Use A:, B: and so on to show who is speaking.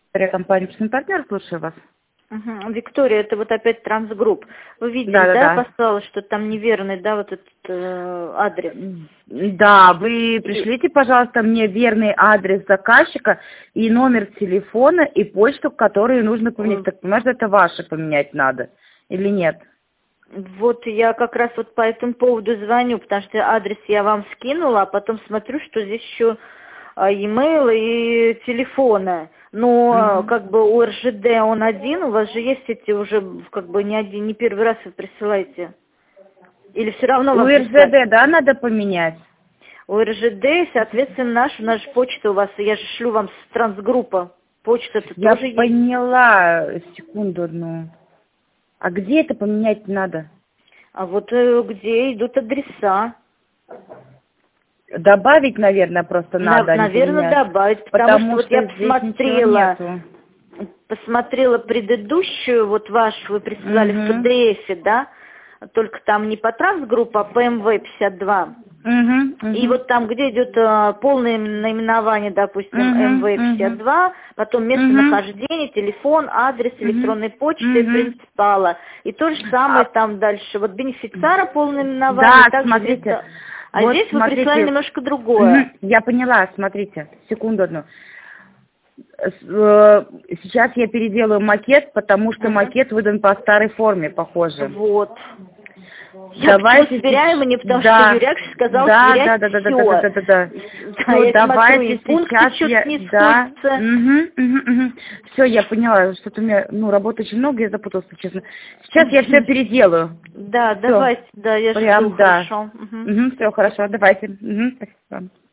A: Компания «Партнер», слушаю вас.
B: Угу. Виктория, это вот опять Трансгрупп. Вы видели,
A: Да.
B: послала, что там неверный, да, вот этот адрес?
A: Да, вы пришлите, пожалуйста, мне верный адрес заказчика и номер телефона, и почту, которую нужно поменять. Так, может, это ваше поменять надо или нет?
B: Вот я как раз вот по этому поводу звоню, потому что адрес я вам скинула, а потом смотрю, что здесь еще e-mail и телефоны. Но как бы у РЖД он один, у вас же есть эти уже как бы не один, не первый раз вы присылаете. Или все равно вам
A: У РЖД, да, надо поменять?
B: У РЖД, соответственно, наша почта у вас, я же шлю вам с Трансгруппа. Почта-то
A: Я
B: тоже есть.
A: Я поняла, секунду одну. А где это поменять надо?
B: А вот где идут адреса.
A: Добавить, наверное, просто надо.
B: Наверное, добавить, потому что вот я посмотрела предыдущую, вот вашу вы присылали в PDF, да, только там не по Трансгруппе, а по МВ-52. И вот там, где идет полное наименование, допустим, МВ-52, потом местонахождение, телефон, адрес, электронной почты, принципала. И то же самое там дальше. Вот бенефициара полное наименование.
A: Да, смотрите.
B: А вот здесь вы прислали немножко другое.
A: Я поняла, смотрите, секунду одну. Сейчас я переделаю макет, потому что макет выдан по старой форме, похоже.
B: Вот. Давайте сверяем, мне, потому что Юрий сказал сверять все.
A: Да. Давайте сейчас я... Все, я поняла, что-то у меня, работы очень много, я запуталась, честно. Сейчас я все переделаю.
B: Да, давайте, да, я жду, хорошо.
A: Все, хорошо, давайте. Спасибо.